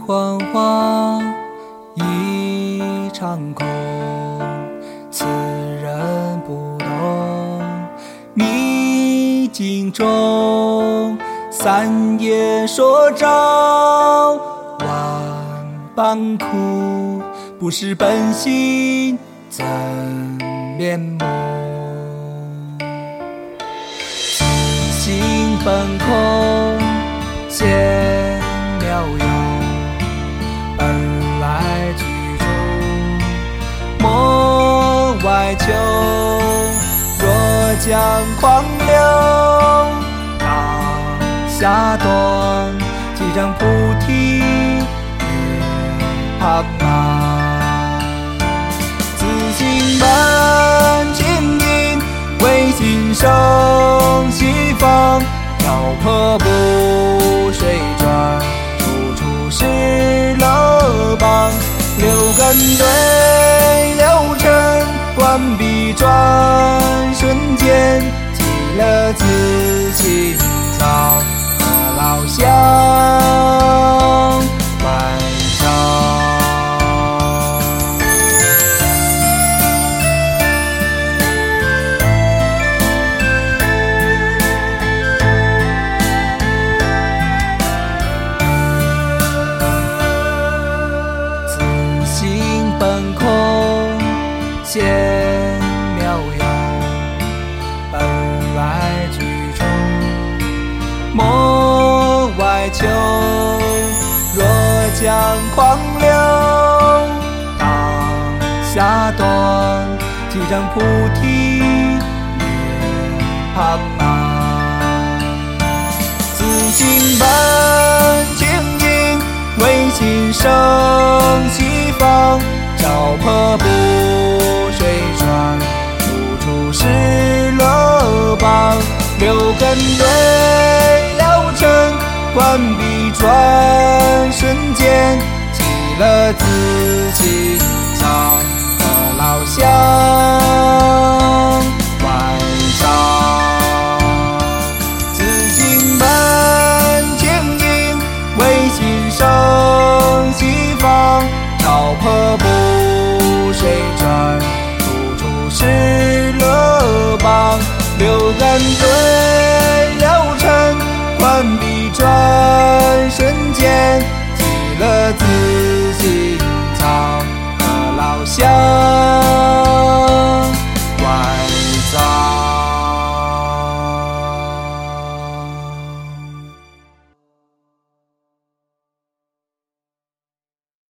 幻化一场空，此人不懂逆境中，三夜说朝万般苦，不是本性真面目。自性本空见妙用，本来居中莫外求。若将狂流当下断，即让菩提涅槃满。自性本清净，唯心生西方，漂泊不水转，处处是乐邦。六根对六尘，观必转，瞬间极乐自心藏，和老乡万丈。本空见妙用，本来居中莫外求。若将狂流当下断，即让菩提涅槃满。自性本清净，唯心生西方，漂泊不水转，处处是乐邦。六根对六尘，观必转，瞬间极乐自心藏，和老乡万丈。自性本清净，唯心生西方，漂泊不水转，处处是乐邦。六根对六尘，观必转，瞬间极乐自心藏，和老乡